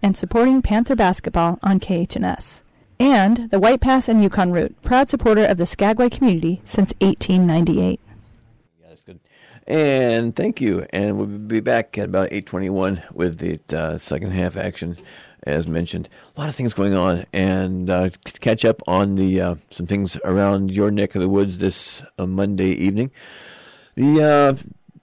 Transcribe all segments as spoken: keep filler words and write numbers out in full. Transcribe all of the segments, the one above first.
and supporting Panther basketball on K H N S. And the White Pass and Yukon route, proud supporter of the Skagway community since eighteen ninety-eight. Yeah, that's good. And thank you. And we'll be back at about eight twenty-one with the uh, second half action, as mentioned. A lot of things going on, and uh, catch up on the uh, some things around your neck of the woods this uh, Monday evening. The uh,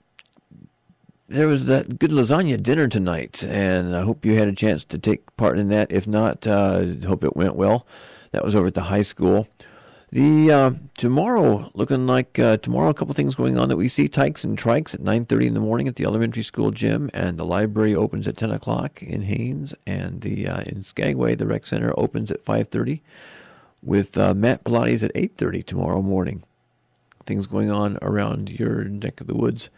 there was that good lasagna dinner tonight, and I hope you had a chance to take part in that. If not, uh, hope it went well. That was over at the high school. The uh, tomorrow, looking like uh, tomorrow, a couple things going on that we see. Tykes and Trikes at nine thirty in the morning at the elementary school gym, and the library opens at ten o'clock in Haines, and the uh, in Skagway, the rec center opens at five thirty with uh, Matt Pilates at eight thirty tomorrow morning. Things going on around your neck of the woods.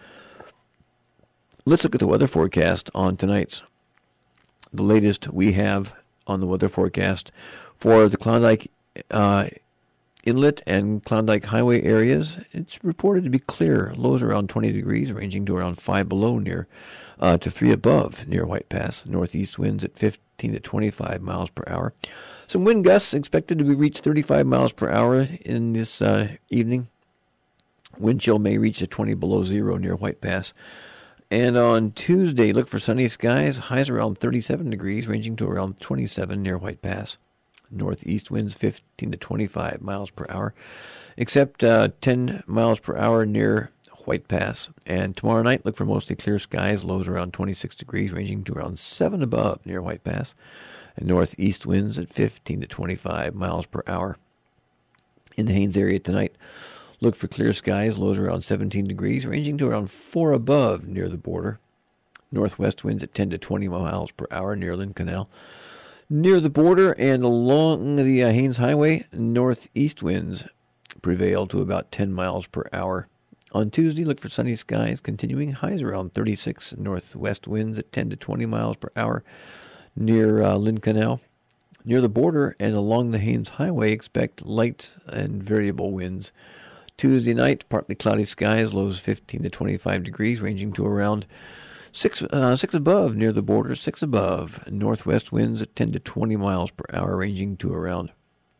Let's look at the weather forecast on tonight's, the latest we have on the weather forecast for the Klondike uh, Inlet and Klondike Highway areas. It's reported to be clear. Lows around twenty degrees, ranging to around five below near uh, to three above near White Pass. Northeast winds at fifteen to twenty-five miles per hour. Some wind gusts expected to be reach thirty-five miles per hour in this uh, evening. Wind chill may reach to twenty below zero near White Pass. And on Tuesday, look for sunny skies. Highs around thirty-seven degrees, ranging to around twenty-seven near White Pass. Northeast winds fifteen to twenty-five miles per hour, except uh, ten miles per hour near White Pass. And tomorrow night, look for mostly clear skies. Lows around twenty-six degrees, ranging to around seven above near White Pass. And northeast winds at fifteen to twenty-five miles per hour. In the Haines area tonight, look for clear skies, lows around seventeen degrees, ranging to around four above near the border. Northwest winds at ten to twenty miles per hour near Lynn Canal. Near the border and along the uh, Haines Highway, northeast winds prevail to about ten miles per hour. On Tuesday, look for sunny skies, continuing highs around thirty-six. Northwest winds at ten to twenty miles per hour near uh, Lynn Canal. Near the border and along the Haines Highway, expect light and variable winds. Tuesday night, partly cloudy skies, lows fifteen to twenty-five degrees, ranging to around six, uh, six above near the border, six above. Northwest winds at ten to twenty miles per hour, ranging to around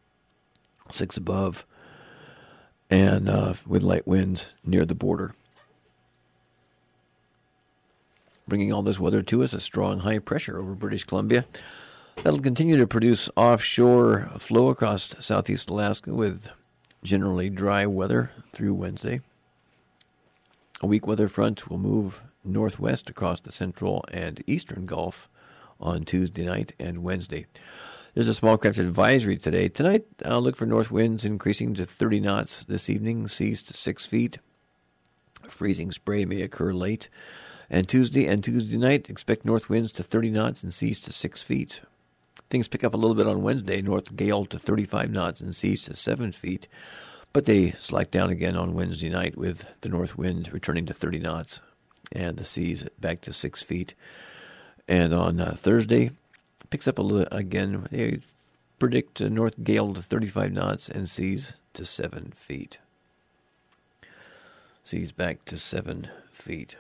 six above, and uh, with light winds near the border. Bringing all this weather to us, a strong high pressure over British Columbia. That'll continue to produce offshore flow across southeast Alaska with generally dry weather through Wednesday. A weak weather front will move northwest across the central and eastern Gulf on Tuesday night and Wednesday. There's a small craft advisory today. Tonight, I'll look for north winds increasing to thirty knots this evening, seas to six feet. Freezing spray may occur late. And Tuesday and Tuesday night, expect north winds to thirty knots and seas to six feet. Things pick up a little bit on Wednesday, north gale to thirty-five knots and seas to seven feet. But they slack down again on Wednesday night with the north wind returning to thirty knots and the seas back to six feet. And on uh, Thursday, picks up a little again. They predict a north gale to thirty-five knots and seas to seven feet. Seas back to seven feet.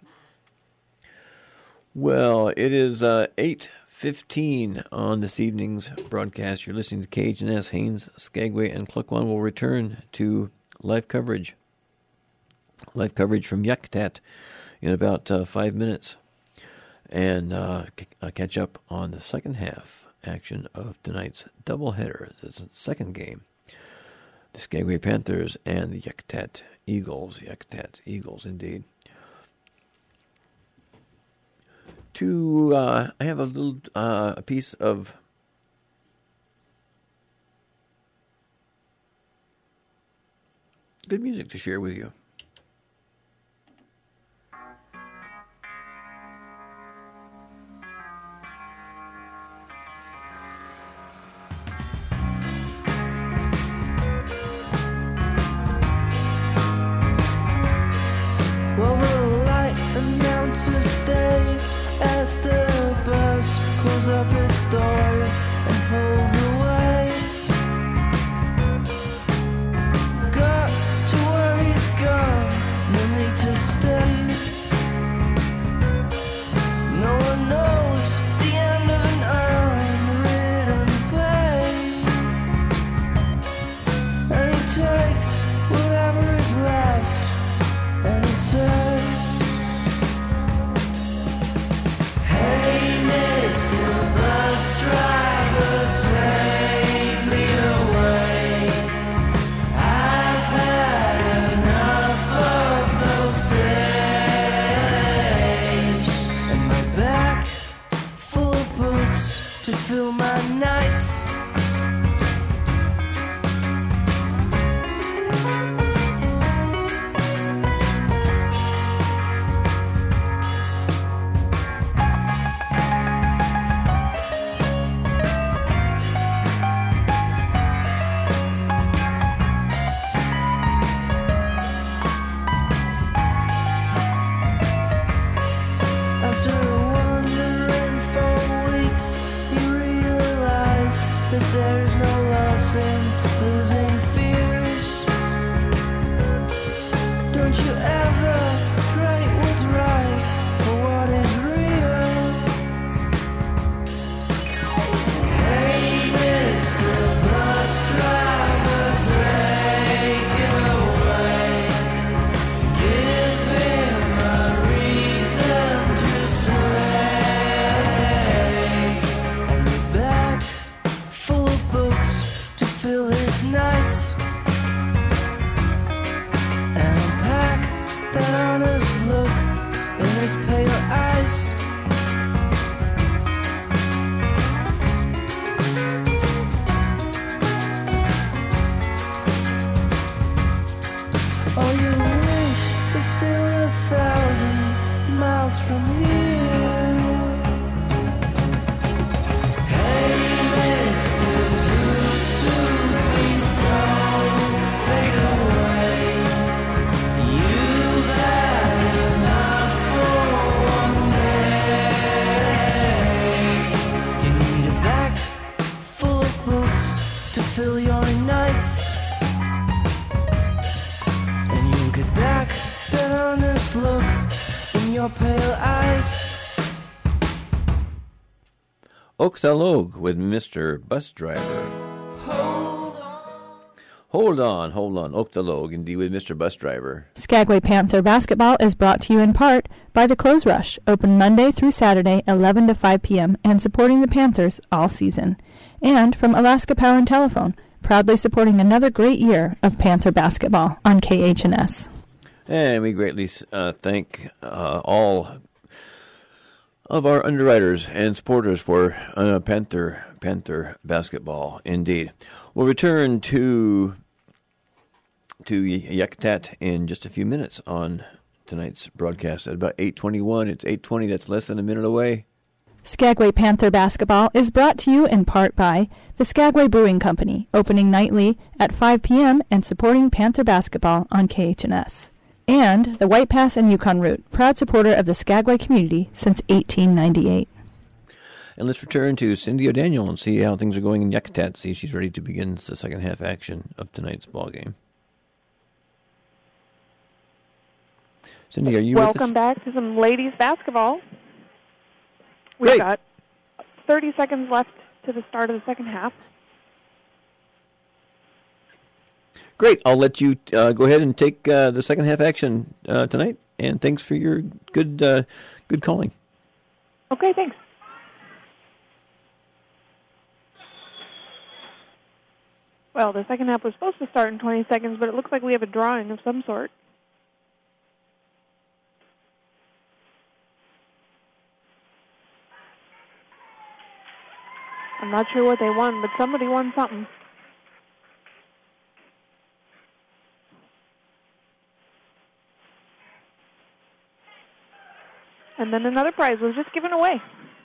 Well, it is uh, eight fifteen on this evening's broadcast. You're listening to K H N S. Haines, Skagway, and Klukwan will return to live coverage. Live coverage from Yakutat in about uh, five minutes. And uh, c- uh, catch up on the second half action of tonight's doubleheader. It's the second game. The Skagway Panthers and the Yakutat Eagles. Yakutat Eagles, indeed. To uh, I have a little uh, a piece of good music to share with you. Well, the light announcers stay as the bus closes up its doors and pulls away. Got to where he's gone, no need to stay. No one knows the end of an to fill my nights. There's no loss in losing fears. Don't you ever trade what's right for what is real? Hey, Mister Bus Driver, take him away. Give him a reason to sway. And we're back full of books to fill his nights, and unpack that honest look in his pale eyes. Oh, you wish is still a thousand miles from here. Fill your nights, and you get back that honest look in your pale eyes. Okthalog with Mister Bus Driver. Hold on. Hold on, hold on. Okthalog, indeed, with Mister Bus Driver. Skagway Panther basketball is brought to you in part by the Clothes Rush, open Monday through Saturday, eleven to five p.m., and supporting the Panthers all season. And from Alaska Power and Telephone, proudly supporting another great year of Panther basketball on K H N S. And we greatly uh, thank uh, all of our underwriters and supporters for uh, Panther Panther basketball, indeed. We'll return to to Yakutat in just a few minutes on tonight's broadcast at about eight twenty-one. It's eight twenty. That's less than a minute away. Skagway Panther basketball is brought to you in part by the Skagway Brewing Company, opening nightly at five p.m. and supporting Panther basketball on K H N S. And the White Pass and Yukon Route, proud supporter of the Skagway community since eighteen ninety-eight. And let's return to Cindy O'Daniel and see how things are going in Yakutat. See if she's ready to begin the second half action of tonight's ball game. Cindy, are you Welcome with us? back to some ladies basketball. Great. We've got thirty seconds left to the start of the second half. Great. I'll let you uh, go ahead and take uh, the second half action uh, tonight. And thanks for your good uh, good calling. Okay, thanks. Well, the second half was supposed to start in twenty seconds, but it looks like we have a drawing of some sort. I'm not sure what they won, but somebody won something. And then another prize was just given away.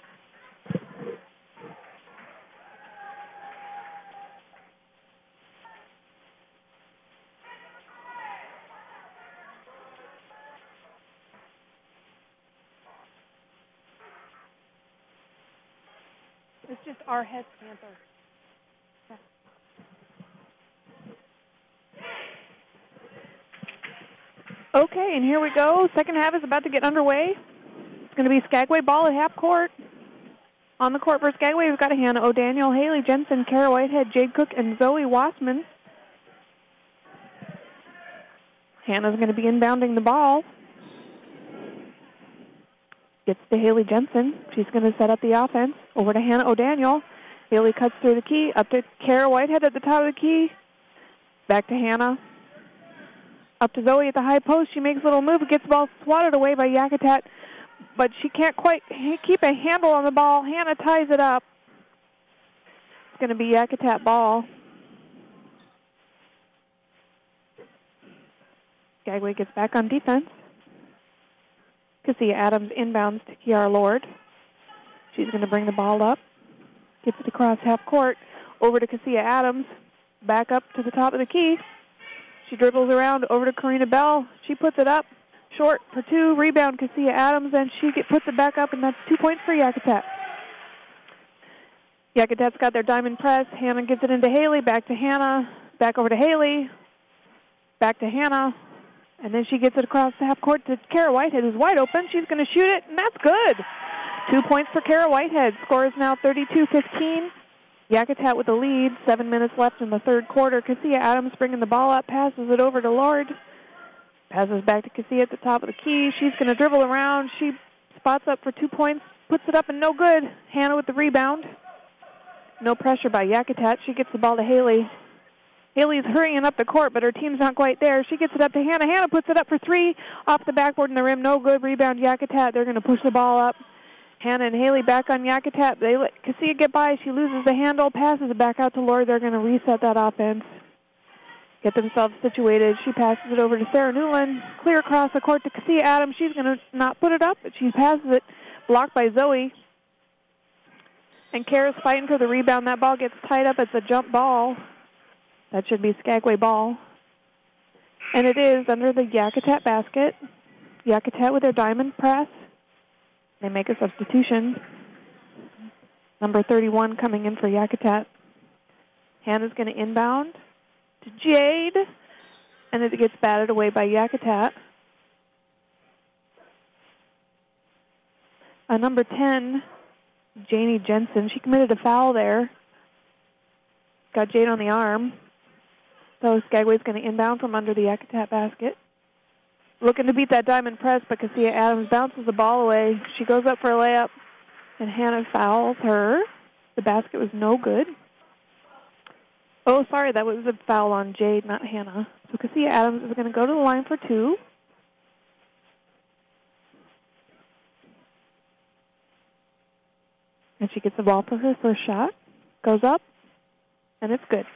It's just our head Panther. Yeah. Okay, and here we go. Second half is about to get underway. It's going to be Skagway ball at half court. On the court for Skagway, we've got Hannah O'Daniel, Haley Jensen, Kara Whitehead, Jade Cook, and Zoe Wassman. Hannah's going to be inbounding the ball. Gets to Haley Jensen. She's going to set up the offense. Over to Hannah O'Daniel. Haley cuts through the key. Up to Kara Whitehead at the top of the key. Back to Hannah. Up to Zoe at the high post. She makes a little move. Gets the ball swatted away by Yakutat. But she can't quite keep a handle on the ball. Hannah ties it up. It's going to be Yakutat ball. Skagway gets back on defense. Cassia Adams inbounds to Kiara Lord. She's going to bring the ball up. Gets it across half court. Over to Cassia Adams. Back up to the top of the key. She dribbles around over to Karina Bell. She puts it up. Short for two. Rebound Cassia Adams. And she get, puts it back up, and that's two points for Yakutat. Yakutat's got their diamond press. Hannah gives it into Haley. Back to Hannah. Back over to Haley. Back to Hannah. And then she gets it across the half court to Kara Whitehead, who's wide open. She's going to shoot it, and that's good. Two points for Kara Whitehead. Score is now thirty-two fifteen. Yakutat with the lead. Seven minutes left in the third quarter. Cassia Adams bringing the ball up, passes it over to Lord. Passes back to Cassia at the top of the key. She's going to dribble around. She spots up for two points, puts it up, and no good. Hannah with the rebound. No pressure by Yakutat. She gets the ball to Haley. Haley's hurrying up the court, but her team's not quite there. She gets it up to Hannah. Hannah puts it up for three. Off the backboard in the rim. No good. Rebound Yakutat. They're going to push the ball up. Hannah and Haley back on Yakutat. They let Cassia get by. She loses the handle. Passes it back out to Lord. They're going to reset that offense. Get themselves situated. She passes it over to Sarah Newland. Clear across the court to Cassia Adams. She's going to not put it up, but she passes it. Blocked by Zoe. And Kara's fighting for the rebound. That ball gets tied up. It's a jump ball. That should be Skagway ball. And it is under the Yakutat basket. Yakutat with their diamond press. They make a substitution. Number thirty-one coming in for Yakutat. Hannah's going to inbound to Jade. And it gets batted away by Yakutat. Uh, number ten, Janie Jensen. She committed a foul there. Got Jade on the arm. So Skagway's going to inbound from under the Yakutat basket. Looking to beat that diamond press, but Cassia Adams bounces the ball away. She goes up for a layup, and Hannah fouls her. The basket was no good. Oh, sorry, that was a foul on Jade, not Hannah. So Cassia Adams is going to go to the line for two. And she gets the ball for her first shot. Goes up, and it's good.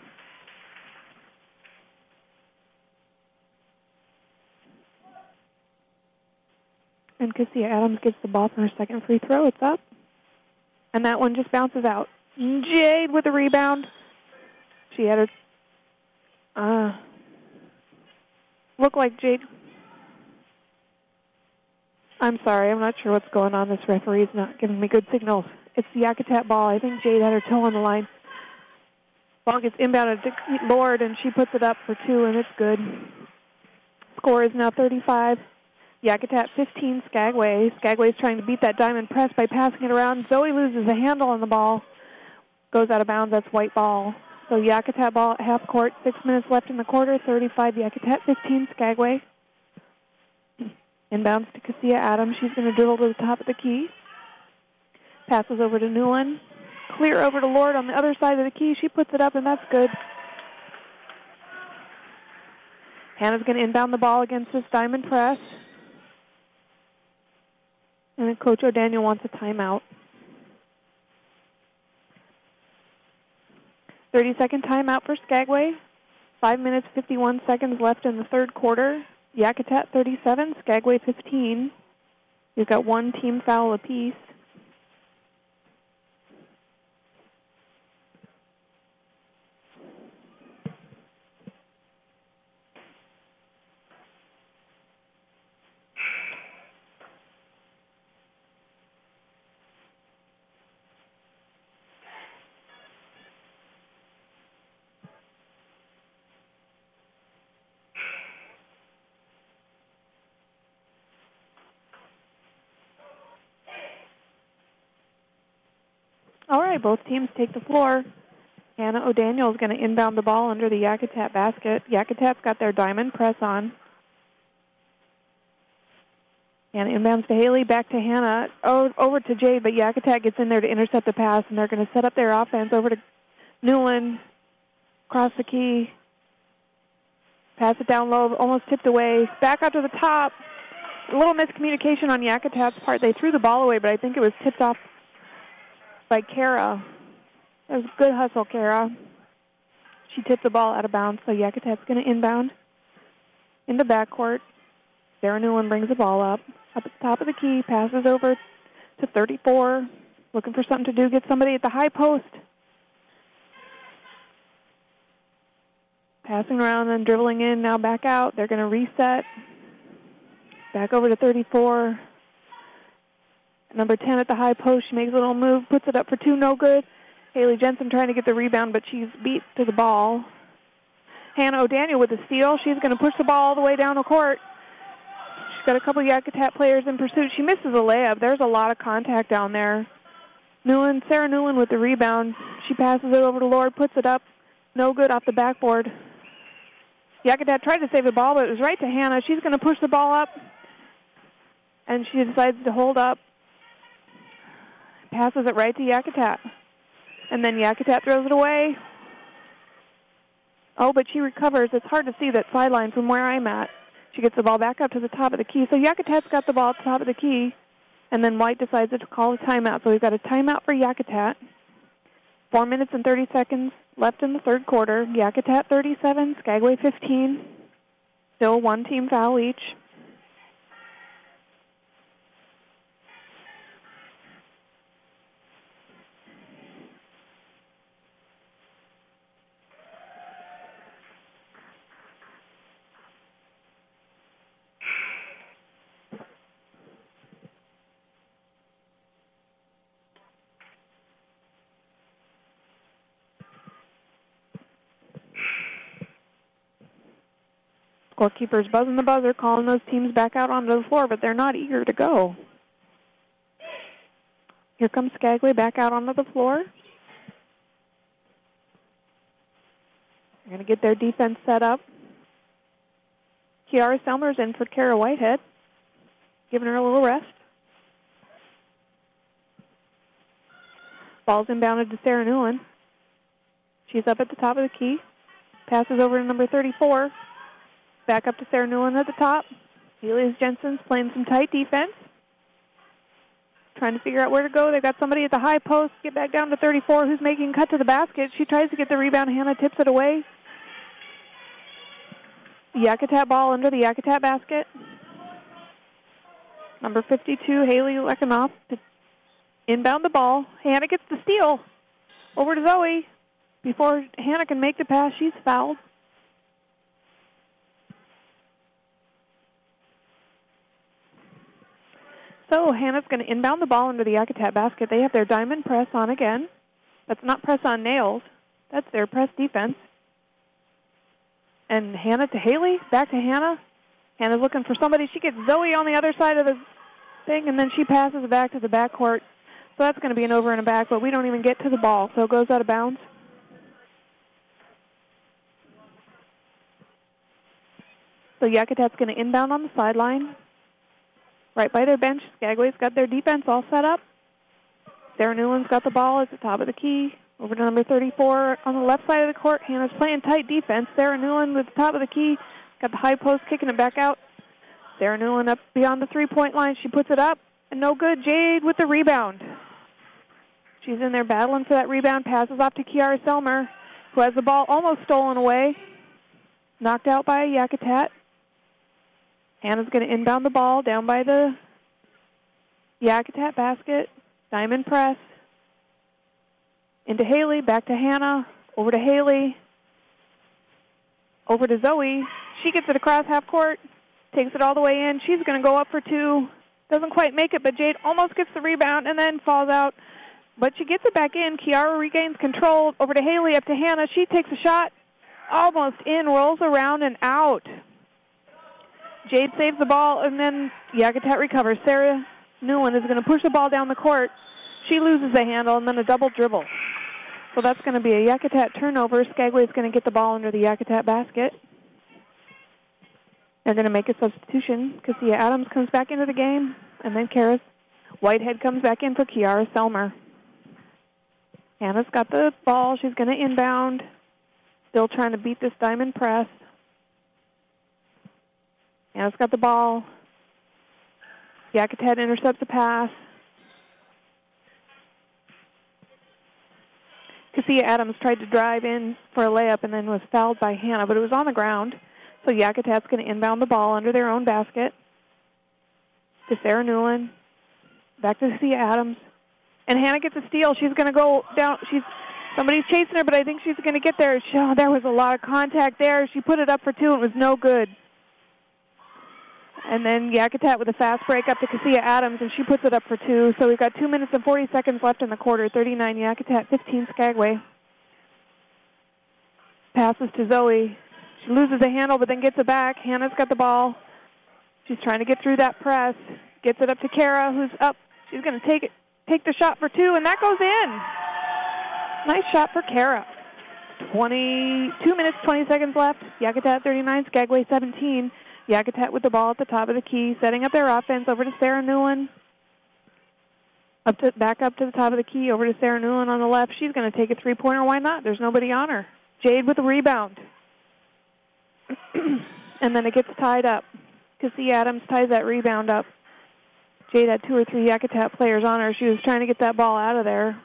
And Cassia Adams gets the ball for her second free throw. It's up. And that one just bounces out. Jade with the rebound. She had her... Uh, look like Jade... I'm sorry, I'm not sure what's going on. This referee's not giving me good signals. It's the Yakutat ball. I think Jade had her toe on the line. Ball gets inbounded to Lord, and she puts it up for two, and it's good. Score is now thirty-five. Yakutat fifteen, Skagway. Skagway's trying to beat that diamond press by passing it around. Zoe loses the handle on the ball. Goes out of bounds. That's white ball. So Yakutat ball at half court. Six minutes left in the quarter. thirty-five Yakutat, fifteen Skagway. Inbounds to Cassia Adams. She's going to dribble to the top of the key. Passes over to Newland. Clear over to Lord on the other side of the key. She puts it up, and that's good. Hannah's going to inbound the ball against this diamond press. And then Coach O'Daniel wants a timeout. thirty-second timeout for Skagway. Five minutes, fifty-one seconds left in the third quarter. Yakutat thirty-seven, Skagway fifteen. You've got one team foul apiece. All right, both teams take the floor. Hannah O'Daniel is going to inbound the ball under the Yakutat basket. Yakutat's got their diamond press on. Hannah inbounds to Haley, back to Hannah, oh, over to Jade, but Yakutat gets in there to intercept the pass, and they're going to set up their offense over to Newland, cross the key, pass it down low, almost tipped away, back out to the top. A little miscommunication on Yakutat's part. They threw the ball away, but I think it was tipped off by Kara. That was a good hustle, Kara. She tipped the ball out of bounds, so Yakutat's going to inbound in the backcourt. Sarah Newland brings the ball up. Up at the top of the key, passes over to thirty-four. Looking for something to do, get somebody at the high post. Passing around and dribbling in, now back out. They're going to reset. Back over to thirty-four. Number ten at the high post. She makes a little move, puts it up for two, no good. Haley Jensen trying to get the rebound, but she's beat to the ball. Hannah O'Daniel with the steal. She's going to push the ball all the way down the court. She's got a couple of Yakutat players in pursuit. She misses a layup. There's a lot of contact down there. Newland, Sarah Newland with the rebound. She passes it over to Lord, puts it up. No good off the backboard. Yakutat tried to save the ball, but it was right to Hannah. She's going to push the ball up, and she decides to hold up. Passes it right to Yakutat. And then Yakutat throws it away. Oh, but she recovers. It's hard to see that sideline from where I'm at. She gets the ball back up to the top of the key. So Yakutat's got the ball at the top of the key, and then White decides to call a timeout. So we've got a timeout for Yakutat. Four minutes and thirty seconds left in the third quarter. Yakutat thirty-seven, Skagway fifteen. Still one team foul each. Scorekeeper's buzzing the buzzer, calling those teams back out onto the floor, but they're not eager to go. Here comes Skagway back out onto the floor. They're going to get their defense set up. Kiara Selmer's in for Kara Whitehead, giving her a little rest. Ball's inbounded to Sarah Newland. She's up at the top of the key. Passes over to number thirty-four. Back up to Sarah Newland at the top. Elias Jensen's playing some tight defense. Trying to figure out where to go. They've got somebody at the high post. Get back down to thirty-four, who's making a cut to the basket. She tries to get the rebound. Hannah tips it away. Yakutat ball under the Yakutat basket. Number fifty-two, Haley Lekanoff, to inbound the ball. Hannah gets the steal. Over to Zoe. Before Hannah can make the pass, she's fouled. So Hannah's going to inbound the ball into the Yakutat basket. They have their diamond press on again. That's not press on nails. That's their press defense. And Hannah to Haley, back to Hannah. Hannah's looking for somebody. She gets Zoe on the other side of the thing, and then she passes it back to the backcourt. So that's going to be an over and a back, but we don't even get to the ball, so it goes out of bounds. So Yakutat's going to inbound on the sideline. Right by their bench, Skagway's got their defense all set up. Sarah Newland's got the ball at the top of the key. Over to number thirty-four on the left side of the court. Hannah's playing tight defense. Sarah Newland at the top of the key. Got the high post, kicking it back out. Sarah Newland up beyond the three-point line. She puts it up, and no good. Jade with the rebound. She's in there battling for that rebound. Passes off to Kiara Selmer, who has the ball almost stolen away. Knocked out by Yakutat. Hannah's going to inbound the ball down by the Yakutat basket. Diamond press. Into Haley, back to Hannah. Over to Haley. Over to Zoe. She gets it across half court. Takes it all the way in. She's going to go up for two. Doesn't quite make it, but Jade almost gets the rebound and then falls out. But she gets it back in. Kiara regains control. Over to Haley, up to Hannah. She takes a shot. Almost in, rolls around and out. Jade saves the ball, and then Yakutat recovers. Sarah Newland is going to push the ball down the court. She loses the handle, and then a double dribble. So that's going to be a Yakutat turnover. Skagway is going to get the ball under the Yakutat basket. They're going to make a substitution. Cassia Adams comes back into the game, and then Karis Whitehead comes back in for Kiara Selmer. Hannah's got the ball. She's going to inbound. Still trying to beat this diamond press. Hannah's got the ball. Yakutat intercepts a pass. Cassia Adams tried to drive in for a layup and then was fouled by Hannah, but it was on the ground. So Yakutat's going to inbound the ball under their own basket to Sarah Newland. Back to Cassia Adams. And Hannah gets a steal. She's going to go down. She's Somebody's chasing her, but I think she's going to get there. She, oh, there was a lot of contact there. She put it up for two. It was no good. And then Yakutat with a fast break up to Cassia Adams, and she puts it up for two. So we've got two minutes and forty seconds left in the quarter. thirty-nine Yakutat, fifteen Skagway. Passes to Zoe. She loses the handle, but then gets it back. Hannah's got the ball. She's trying to get through that press. Gets it up to Kara, who's up. She's going to take it, take the shot for two, and that goes in. Nice shot for Kara. twenty-two minutes, twenty seconds left. Yakutat thirty-nine, Skagway seventeen. Yakutat with the ball at the top of the key, setting up their offense over to Sarah Newland. Up to, back up to the top of the key, over to Sarah Newland on the left. She's going to take a three-pointer. Why not? There's nobody on her. Jade with the rebound. And then it gets tied up. Cassie Adams ties that rebound up. Jade had two or three Yakutat players on her. She was trying to get that ball out of there.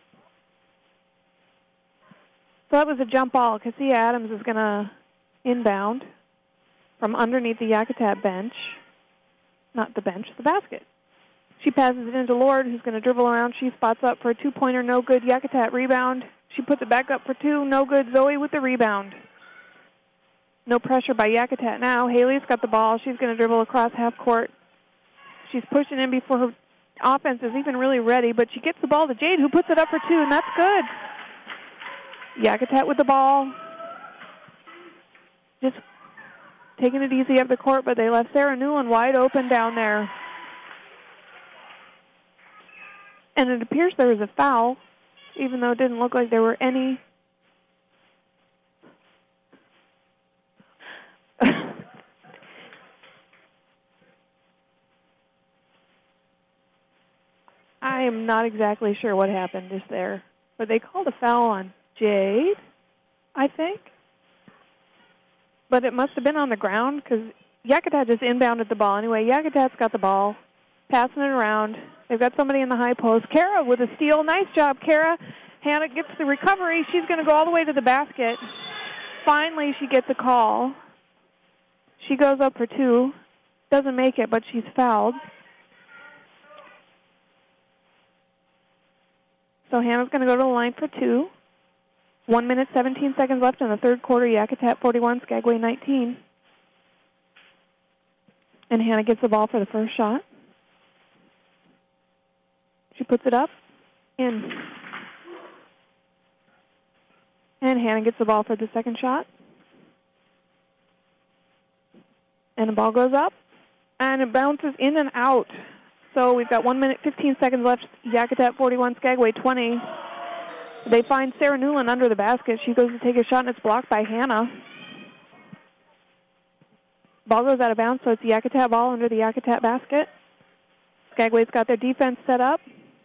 So that was a jump ball. Cassia Adams is going to inbound from underneath the Yakutat bench. Not the bench, the basket. She passes it into Lord, who's going to dribble around. She spots up for a two-pointer, no good. Yakutat rebound. She puts it back up for two, no good. Zoe with the rebound. No pressure by Yakutat now. Haley's got the ball. She's going to dribble across half court. She's pushing in before her offense is even really ready, but she gets the ball to Jade, who puts it up for two, and that's good. Yakutat with the ball. Just taking it easy up the court, but they left Sarah Newland wide open down there. And it appears there was a foul, even though it didn't look like there were any. I am not exactly sure what happened just there, but they called a foul on Jade, I think. But it must have been on the ground because Yakutat just inbounded the ball. Anyway, Yakutat's got the ball, passing it around. They've got somebody in the high post. Kara with a steal. Nice job, Kara. Hannah gets the recovery. She's going to go all the way to the basket. Finally, she gets a call. She goes up for two. Doesn't make it, but she's fouled. So Hannah's going to go to the line for two. One minute, seventeen seconds left in the third quarter. Yakutat forty-one, Skagway nineteen. And Hannah gets the ball for the first shot. She puts it up. In. And Hannah gets the ball for the second shot. And the ball goes up. And it bounces in and out. So we've got one minute, fifteen seconds left. Yakutat forty-one, Skagway twenty. They find Sarah Newland under the basket. She goes to take a shot, and it's blocked by Hannah. Ball goes out of bounds, so it's the Yakutat ball under the Yakutat basket. Skagway's got their defense set up.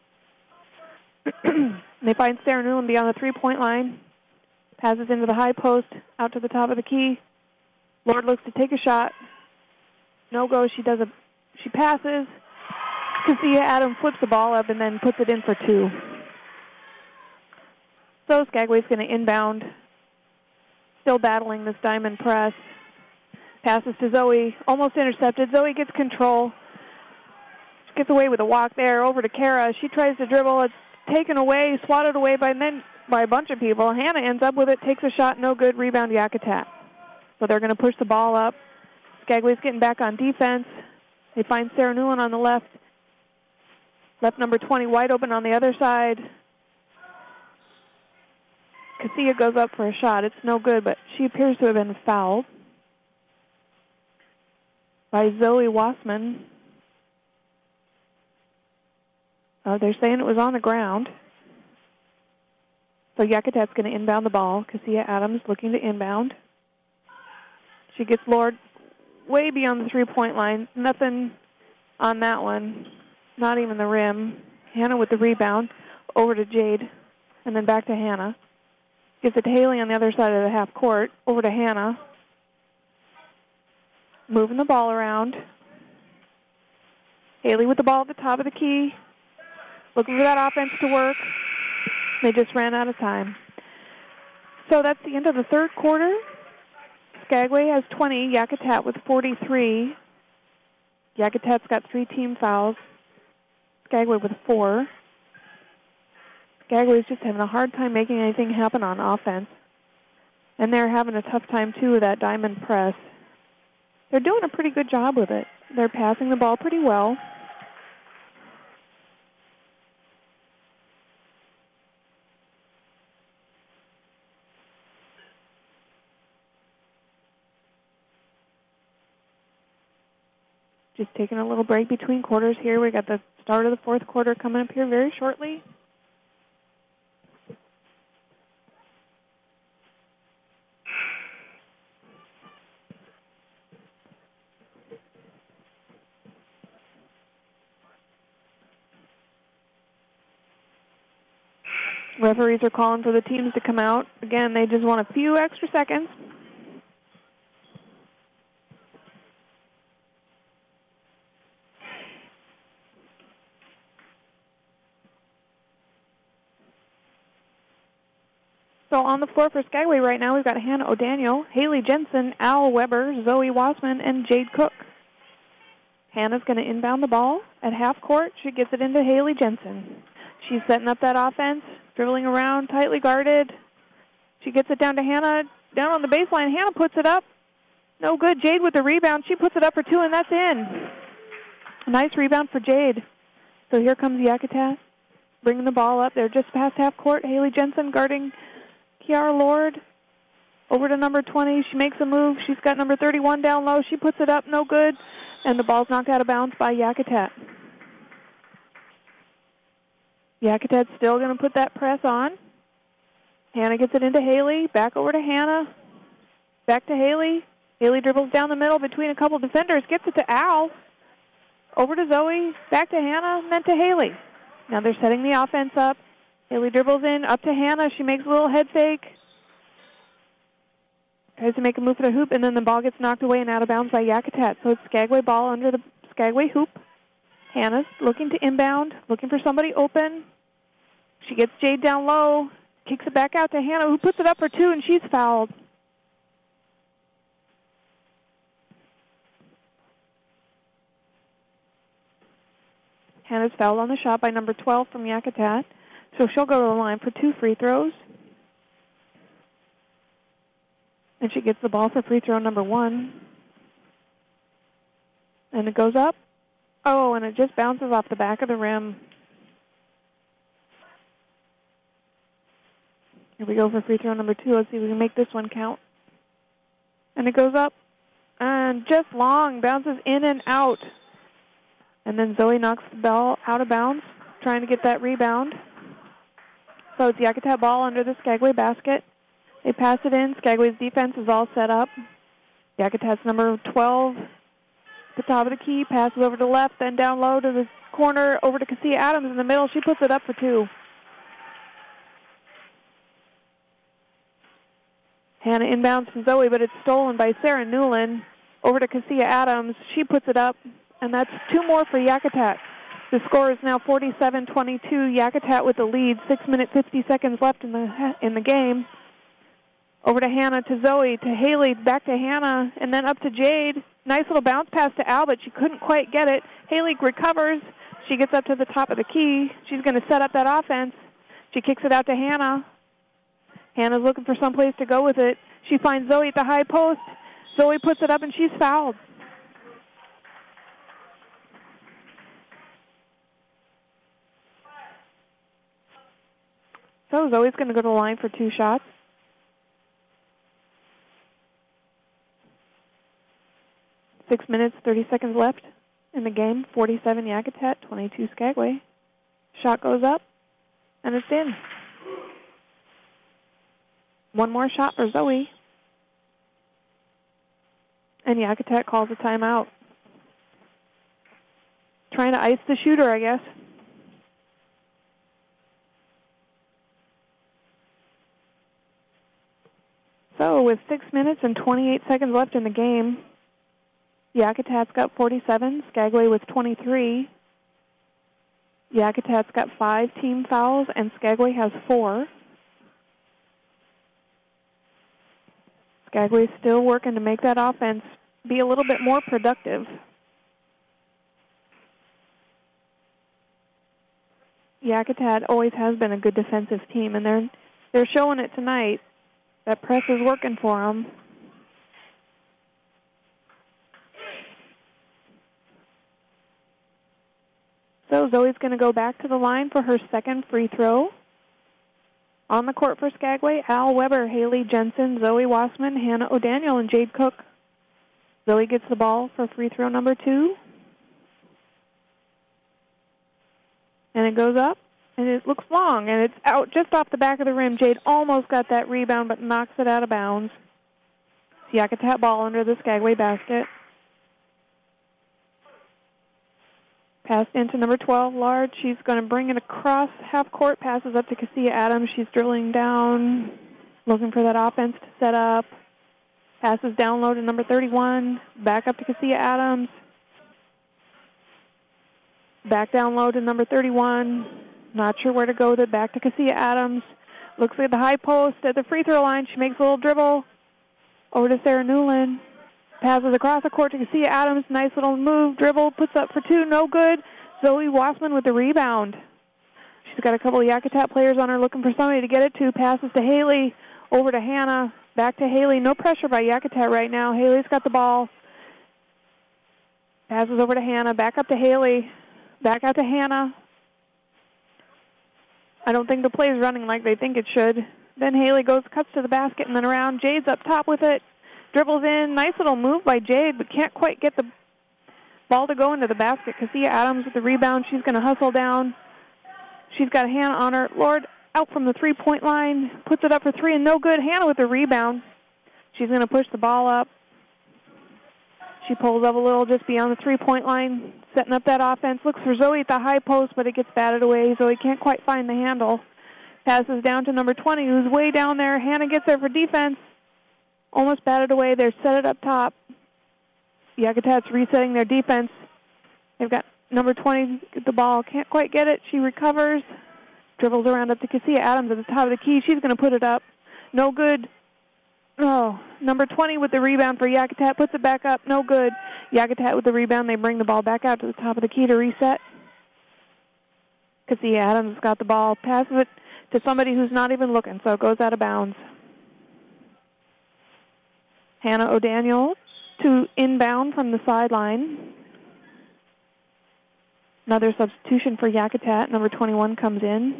They find Sarah Newland beyond the three-point line. Passes into the high post, out to the top of the key. Lord looks to take a shot. No go. She does a. She passes. Cassia Adams flips the ball up and then puts it in for two. So Skagway's going to inbound. Still battling this diamond press. Passes to Zoe. Almost intercepted. Zoe gets control. She gets away with a walk there. Over to Kara. She tries to dribble. It's taken away, swatted away by men, by a bunch of people. Hannah ends up with it. Takes a shot. No good. Rebound Yakutat. So they're going to push the ball up. Skagway's getting back on defense. They find Sarah Newland on the left. Left number twenty wide open on the other side. Cassia goes up for a shot. It's no good, but she appears to have been fouled by Zoe Wassman. Uh, they're saying it was on the ground. So Yakutat's going to inbound the ball. Cassia Adams looking to inbound. She gets Lord way beyond the three-point line. Nothing on that one. Not even the rim. Hannah with the rebound. Over to Jade. And then back to Hannah. Gives it to Haley on the other side of the half court. Over to Hannah. Moving the ball around. Haley with the ball at the top of the key. Looking for that offense to work. They just ran out of time. So that's the end of the third quarter. Skagway has twenty, Yakutat with forty-three. Yakutat's got three team fouls. Skagway with four. Skagway's just having a hard time making anything happen on offense. And they're having a tough time, too, with that diamond press. They're doing a pretty good job with it. They're passing the ball pretty well. Just taking a little break between quarters here. We got the start of the fourth quarter coming up here very shortly. Referees are calling for the teams to come out. Again, they just want a few extra seconds. So on the floor for Skagway right now, we've got Hannah O'Daniel, Haley Jensen, Al Weber, Zoe Wassman, and Jade Cook. Hannah's going to inbound the ball at half court. She gets it into Haley Jensen. She's setting up that offense, dribbling around, tightly guarded. She gets it down to Hannah, down on the baseline. Hannah puts it up. No good. Jade with the rebound. She puts it up for two, and that's in. A nice rebound for Jade. So here comes Yakutat, bringing the ball up. They're just past half court. Haley Jensen guarding Kiara Lord. Over to number twenty. She makes a move. She's got number thirty-one down low. She puts it up. No good. And the ball's knocked out of bounds by Yakutat. Yakutat's still going to put that press on. Hannah gets it into Haley. Back over to Hannah. Back to Haley. Haley dribbles down the middle between a couple defenders. Gets it to Al. Over to Zoe. Back to Hannah. And then to Haley. Now they're setting the offense up. Haley dribbles in. Up to Hannah. She makes a little head fake. Tries to make a move for the hoop. And then the ball gets knocked away and out of bounds by Yakutat. So it's Skagway ball under the Skagway hoop. Hannah's looking to inbound, looking for somebody open. She gets Jade down low, kicks it back out to Hannah, who puts it up for two, and she's fouled. Hannah's fouled on the shot by number twelve from Yakutat, so she'll go to the line for two free throws. And she gets the ball for free throw number one. And it goes up. Oh, and it just bounces off the back of the rim. Here we go for free throw number two. Let's see if we can make this one count. And it goes up. And just long. Bounces in and out. And then Zoe knocks the ball out of bounds, trying to get that rebound. So it's Yakutat ball under the Skagway basket. They pass it in. Skagway's defense is all set up. Yakutat's number twelve. The top of the key, passes over to the left, then down low to the corner, over to Cassia Adams in the middle. She puts it up for two. Hannah inbounds to Zoe, but it's stolen by Sarah Newland. Over to Cassia Adams. She puts it up, and that's two more for Yakutat. The score is now forty-seven twenty-two. Yakutat with the lead. Six minutes, fifty seconds left in the in the game. Over to Hannah, to Zoe, to Haley, back to Hannah, and then up to Jade. Nice little bounce pass to Al, but she couldn't quite get it. Haley recovers. She gets up to the top of the key. She's going to set up that offense. She kicks it out to Hannah. Hannah's looking for someplace to go with it. She finds Zoe at the high post. Zoe puts it up, and she's fouled. So Zoe's going to go to the line for two shots. Six minutes, thirty seconds left in the game. forty-seven Yakutat, twenty-two Skagway. Shot goes up, and it's in. One more shot for Zoe. And Yakutat calls a timeout. Trying to ice the shooter, I guess. So with six minutes and twenty-eight seconds left in the game, Yakutat's got forty-seven, Skagway with twenty-three. Yakutat's got five team fouls, and Skagway has four. Skagway's still working to make that offense be a little bit more productive. Yakutat always has been a good defensive team, and they're they're showing it tonight. That press is working for them. So Zoe's going to go back to the line for her second free throw. On the court for Skagway, Al Weber, Haley Jensen, Zoe Wassman, Hannah O'Daniel, and Jade Cook. Zoe gets the ball for free throw number two. And it goes up, and it looks long, and it's out just off the back of the rim. Jade almost got that rebound, but knocks it out of bounds. Yakutat ball under the Skagway basket. Pass into number twelve, Lard. She's going to bring it across half court. Passes up to Cassia Adams. She's drilling down, looking for that offense to set up. Passes down low to number thirty-one. Back up to Cassia Adams. Back down low to number thirty-one. Not sure where to go with it. Back to Cassia Adams. Looks at the high post at the free throw line. She makes a little dribble. Over to Sarah Newland. Passes across the court to Cassia Adams. Nice little move. Dribble. Puts up for two. No good. Zoe Wassman with the rebound. She's got a couple of Yakutat players on her looking for somebody to get it to. Passes to Haley. Over to Hannah. Back to Haley. No pressure by Yakutat right now. Haley's got the ball. Passes over to Hannah. Back up to Haley. Back out to Hannah. I don't think the play is running like they think it should. Then Haley goes, cuts to the basket, and then around. Jade's up top with it. Dribbles in. Nice little move by Jade, but can't quite get the ball to go into the basket. Cassia Adams with the rebound. She's going to hustle down. She's got Hannah on her. Lord out from the three-point line. Puts it up for three and no good. Hannah with the rebound. She's going to push the ball up. She pulls up a little just beyond the three-point line, setting up that offense. Looks for Zoe at the high post, but it gets batted away. Zoe can't quite find the handle. Passes down to number twenty, who's way down there. Hannah gets there for defense. Almost batted away. They're set it up top. Yakutat's resetting their defense. They've got number twenty get the ball. Can't quite get it. She recovers. Dribbles around up to Cassia Adams at the top of the key. She's going to put it up. No good. Oh, number twenty with the rebound for Yakutat. Puts it back up. No good. Yakutat with the rebound. They bring the ball back out to the top of the key to reset. Cassia Adams got the ball. Passes it to somebody who's not even looking, so it goes out of bounds. Hannah O'Daniel to inbound from the sideline. Another substitution for Yakutat. Number twenty-one comes in.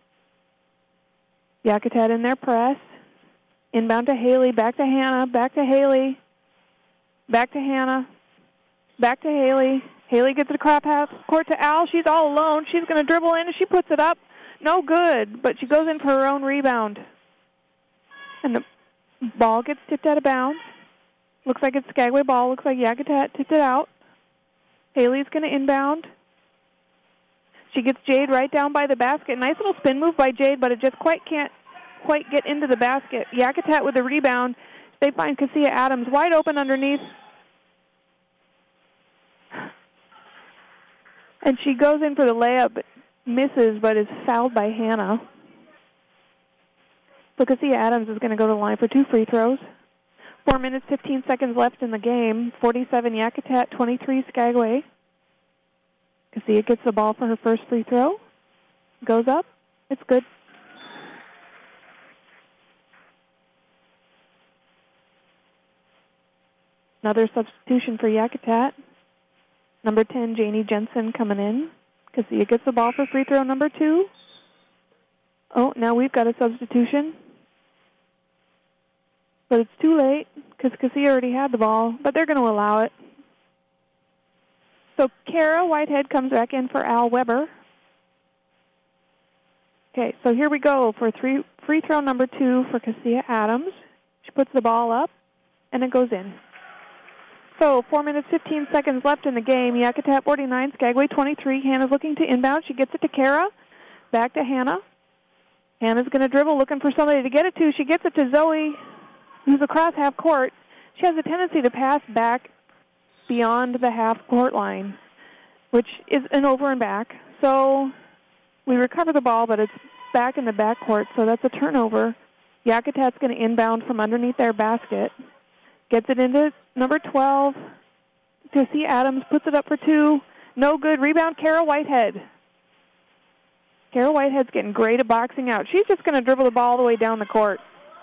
Yakutat in their press. Inbound to Haley. Back to Hannah. Back to Haley. Back to Hannah. Back to Haley. Haley gets it across half court to Al. She's all alone. She's going to dribble in, and she puts it up. No good, but she goes in for her own rebound. And the ball gets tipped out of bounds. Looks like it's Skagway ball. Looks like Yakutat tipped it out. Haley's going to inbound. She gets Jade right down by the basket. Nice little spin move by Jade, but it just quite can't quite get into the basket. Yakutat with the rebound. They find Cassia Adams wide open underneath. And she goes in for the layup, misses, but is fouled by Hannah. So Cassia Adams is going to go to the line for two free throws. Four minutes, fifteen seconds left in the game. forty-seven Yakutat, twenty-three Skagway. Cassia gets the ball for her first free throw. Goes up. It's good. Another substitution for Yakutat. Number ten, Janie Jensen coming in. Cassia gets the ball for free throw number two. Oh, now we've got a substitution. But it's too late because Cassia already had the ball, but they're going to allow it. So Kara Whitehead comes back in for Al Weber. Okay, so here we go for three, free throw number two for Cassia Adams. She puts the ball up, and it goes in. So four minutes, fifteen seconds left in the game. Yakutat forty-nine, Skagway twenty-three. Hannah's looking to inbound. She gets it to Kara. Back to Hannah. Hannah's going to dribble, looking for somebody to get it to. She gets it to Zoe, who's across half court. She has a tendency to pass back beyond the half-court line, which is an over and back. So we recover the ball, but it's back in the backcourt, so that's a turnover. Yakutat's going to inbound from underneath their basket. Gets it into number twelve. Cassia Adams puts it up for two. No good. Rebound, Kara Whitehead. Kara Whitehead's getting great at boxing out. She's just going to dribble the ball all the way down the court.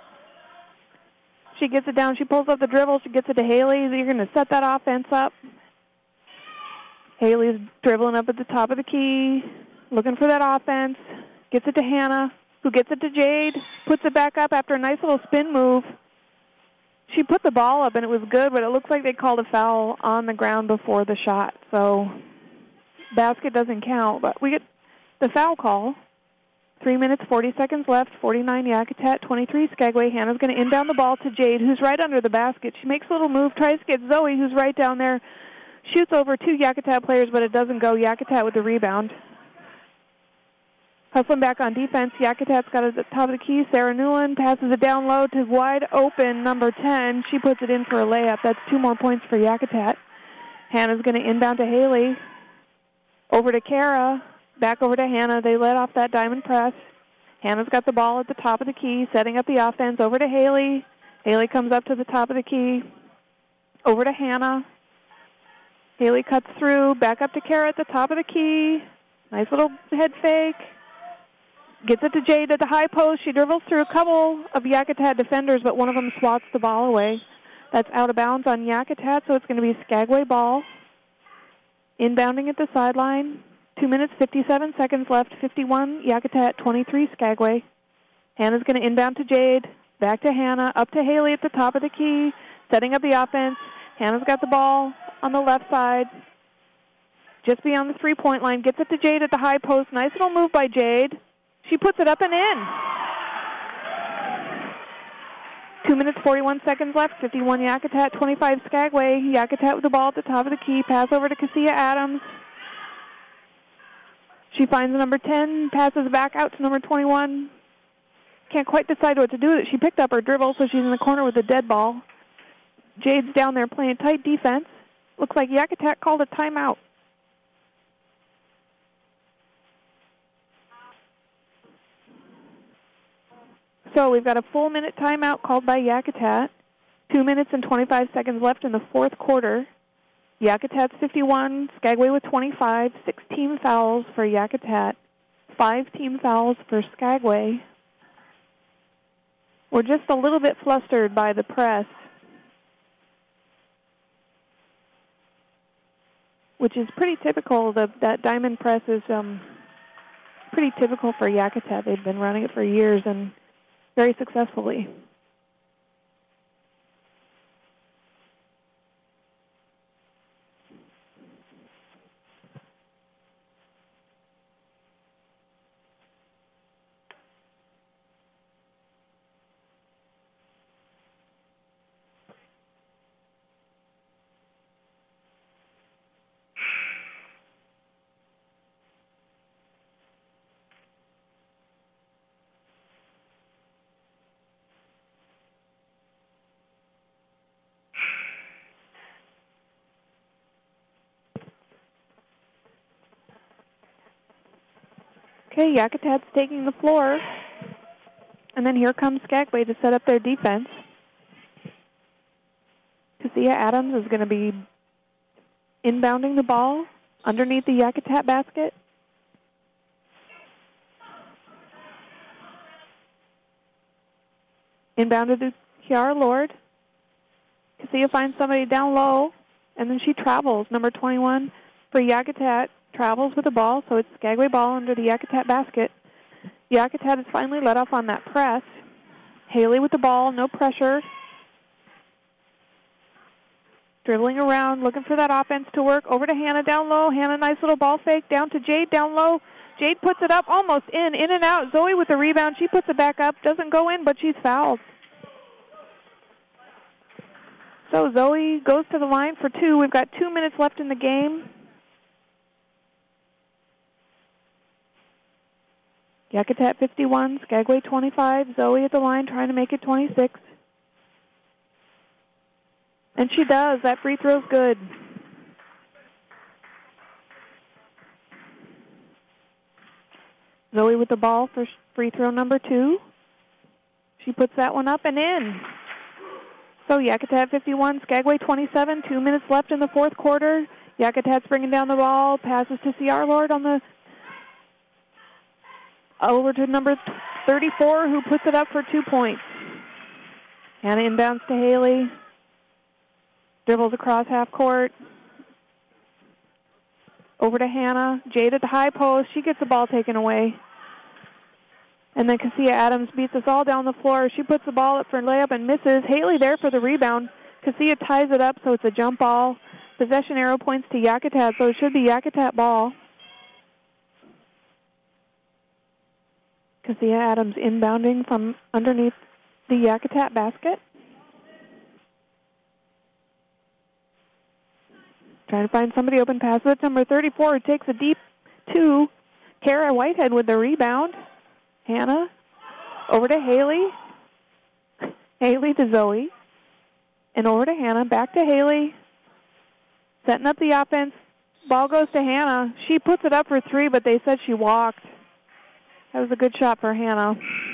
She gets it down. She pulls up the dribble. She gets it to Haley. You're going to set that offense up. Haley's dribbling up at the top of the key, looking for that offense. Gets it to Hannah, who gets it to Jade, puts it back up after a nice little spin move. She put the ball up, and it was good, but it looks like they called a foul on the ground before the shot. So basket doesn't count, but we get the foul call. Three minutes, forty seconds left, forty-nine Yakutat, twenty-three Skagway. Hannah's going to inbound the ball to Jade, who's right under the basket. She makes a little move, tries to get Zoe, who's right down there, shoots over two Yakutat players, but it doesn't go. Yakutat with the rebound. Hustling back on defense, Yakutat's got it at the top of the key. Sarah Newland passes it down low to wide open number ten. She puts it in for a layup. That's two more points for Yakutat. Hannah's going to inbound to Haley. Over to Kara. Back over to Hannah. They let off that diamond press. Hannah's got the ball at the top of the key, setting up the offense. Over to Haley. Haley comes up to the top of the key. Over to Hannah. Haley cuts through. Back up to Kara at the top of the key. Nice little head fake. Gets it to Jade at the high post. She dribbles through a couple of Yakutat defenders, but one of them swats the ball away. That's out of bounds on Yakutat, so it's going to be Skagway ball. Inbounding at the sideline. Two minutes, fifty-seven seconds left. fifty-one Yakutat, twenty-three Skagway. Hannah's going to inbound to Jade. Back to Hannah. Up to Haley at the top of the key. Setting up the offense. Hannah's got the ball on the left side. Just beyond the three-point line. Gets it to Jade at the high post. Nice little move by Jade. She puts it up and in. Two minutes, forty-one seconds left. fifty-one Yakutat, twenty-five Skagway. Yakutat with the ball at the top of the key. Pass over to Cassia Adams. She finds number ten, passes back out to number twenty-one. Can't quite decide what to do with it. She picked up her dribble, so she's in the corner with the dead ball. Jade's down there playing tight defense. Looks like Yakutat called a timeout. So we've got a full minute timeout called by Yakutat. Two minutes and twenty-five seconds left in the fourth quarter. Yakutat's fifty-one, Skagway with twenty-five, six team fouls for Yakutat, five team fouls for Skagway. We're just a little bit flustered by the press, which is pretty typical. The, that diamond press is um, pretty typical for Yakutat. They've been running it for years and very successfully. Okay, Yakutat's taking the floor. And then here comes Skagway to set up their defense. Cassia Adams is going to be inbounding the ball underneath the Yakutat basket. Inbounded to Kiara Lord. Cassia finds somebody down low, and then she travels. Number twenty-one for Yakutat travels with the ball, so it's Skagway ball under the Yakutat basket. Yakutat is finally let off on that press. Haley with the ball, no pressure. Dribbling around, looking for that offense to work. Over to Hannah down low. Hannah, nice little ball fake. Down to Jade down low. Jade puts it up, almost in, in and out. Zoe with the rebound. She puts it back up. Doesn't go in, but she's fouled. So Zoe goes to the line for two. We've got two minutes left in the game. Yakutat fifty-one, Skagway twenty-five. Zoe at the line trying to make it twenty-six. And she does. That free throw's good. Zoe with the ball for free throw number two. She puts that one up and in. So Yakutat fifty-one, Skagway twenty-seven, two minutes left in the fourth quarter. Yakutat's bringing down the ball, passes to C R Lord on the, over to number thirty-four, who puts it up for two points. Hannah inbounds to Haley, dribbles across half court, over to Hannah. Jade at the high post, she gets the ball taken away. And then Cassia Adams beats us all down the floor. She puts the ball up for layup and misses. Haley there for the rebound. Cassia ties it up, so it's a jump ball. Possession arrow points to Yakutat, so it should be Yakutat ball. Cassia Adams inbounding from underneath the Yakutat basket. Trying to find somebody open pass. That's number thirty-four, who takes a deep two. Kara Whitehead with the rebound. Hannah over to Haley. Haley to Zoe. And over to Hannah. Back to Haley. Setting up the offense. Ball goes to Hannah. She puts it up for three, but they said she walked. That was a good shot for Hannah.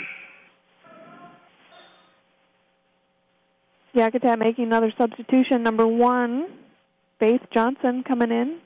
Yakutat making another substitution. Number one, Faith Johnson coming in.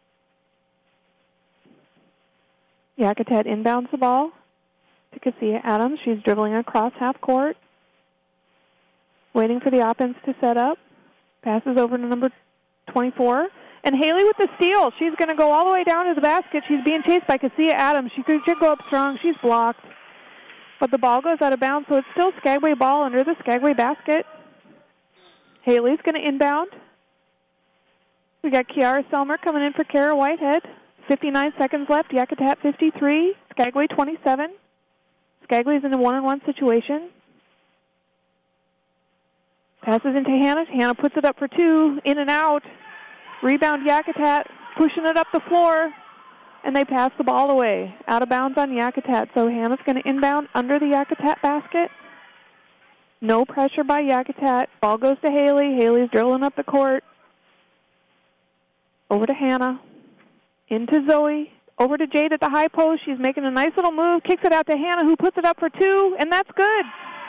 Yakutat inbounds the ball to Cassia Adams. She's dribbling across half court. Waiting for the offense to set up. Passes over to number twenty-four. And Haley with the steal. She's going to go all the way down to the basket. She's being chased by Cassia Adams. She could go up strong. She's blocked. But the ball goes out of bounds, so it's still Skagway ball under the Skagway basket. Haley's going to inbound. We got Kiara Selmer coming in for Kara Whitehead. fifty-nine seconds left. Yakutat fifty-three. Skagway twenty-seven. Skagway's in a one-on-one situation. Passes into Hannah. Hannah puts it up for two. In and out. Rebound Yakutat. Pushing it up the floor. And they pass the ball away. Out of bounds on Yakutat. So Hannah's going to inbound under the Yakutat basket. No pressure by Yakutat. Ball goes to Haley. Haley's dribbling up the court. Over to Hannah. Into Zoe. Over to Jade at the high post. She's making a nice little move. Kicks it out to Hannah, who puts it up for two. And that's good.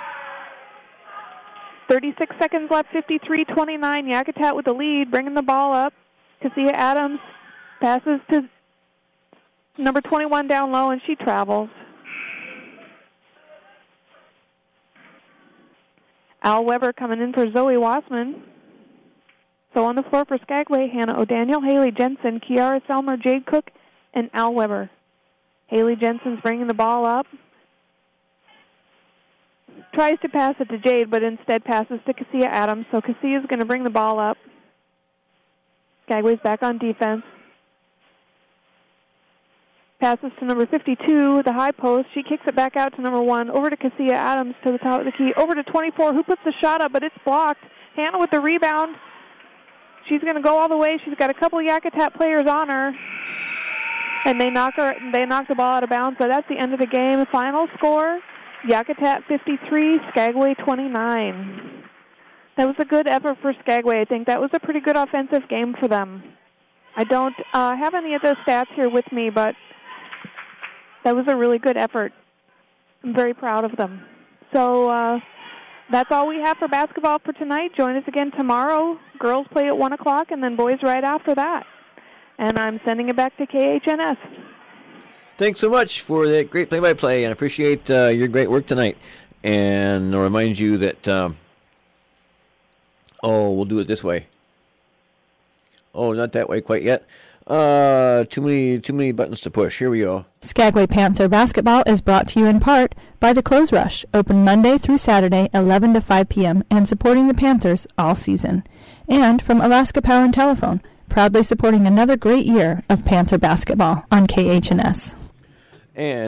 thirty-six seconds left, fifty-three twenty-nine. Yakutat with the lead, bringing the ball up. Cassia Adams passes to number twenty-one down low, and she travels. Al Weber coming in for Zoe Wassman. So on the floor for Skagway, Hannah O'Daniel, Haley Jensen, Kiara Selmer, Jade Cook, and Al Weber. Haley Jensen's bringing the ball up. Tries to pass it to Jade, but instead passes to Cassia Adams. So Cassia's going to bring the ball up. Skagway's back on defense. Passes to number fifty-two, the high post. She kicks it back out to number one. Over to Cassia Adams to the top of the key. Over to twenty-four, who puts the shot up, but it's blocked. Hannah with the rebound. She's going to go all the way. She's got a couple Yakutat players on her. And they knock her. They knock the ball out of bounds. So that's the end of the game. Final score, Yakutat fifty-three, Skagway twenty-nine. That was a good effort for Skagway. I think that was a pretty good offensive game for them. I don't uh, have any of those stats here with me, but that was a really good effort. I'm very proud of them. So uh, that's all we have for basketball for tonight. Join us again tomorrow. Girls play at one o'clock, and then boys right after that. And I'm sending it back to K H N S. Thanks so much for that great play-by-play, and I appreciate uh, your great work tonight. And I'll remind you that, um, oh, we'll do it this way. Oh, not that way quite yet. Uh, too many, too many buttons to push. Here we go. Skagway Panther basketball is brought to you in part by the Clothes Rush, open Monday through Saturday, eleven to five p.m., and supporting the Panthers all season. And from Alaska Power and Telephone, proudly supporting another great year of Panther basketball on K H N S. And